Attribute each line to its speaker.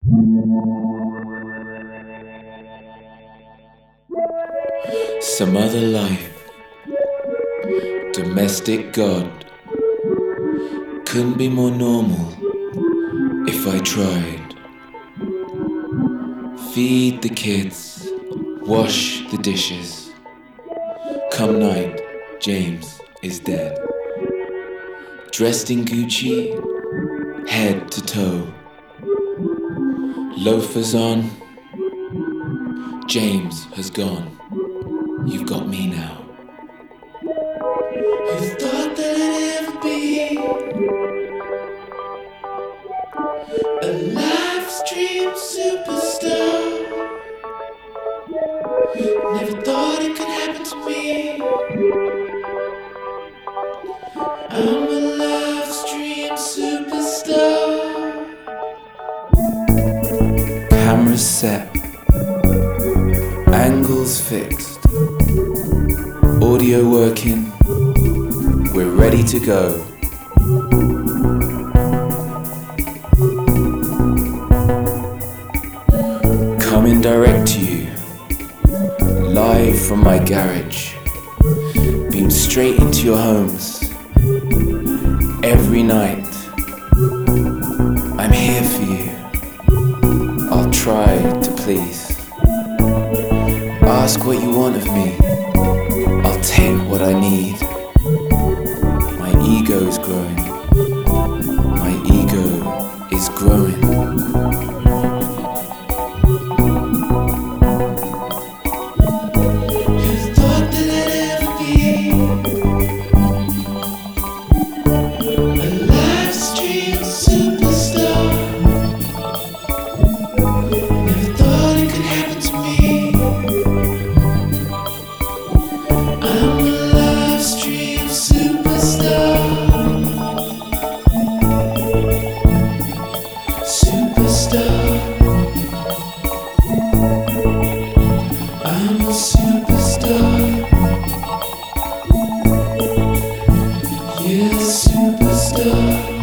Speaker 1: Some other life, domestic god, couldn't be more normal if I tried. Feed the kids, wash the dishes. Come night, James is dead. Dressed in Gucci, head to toe. Loafers on, James has gone. You've got me now. Who thought that I'd ever be a live stream superstar? Never thought it could happen to me. I'm a live stream superstar. Cameras set, angles fixed, audio working, we're ready to go. Coming direct to you, live from my garage, beamed straight into your homes. Every night, I'm here for you. I'll try to please. Ask what you want of me. I'll take what I need. My ego is growing. My ego is growing. Who thought that I'd ever be a live stream superstar? Never thought it could happen to me. I'm a live stream superstar. Superstar. I'm a superstar. Yeah, superstar.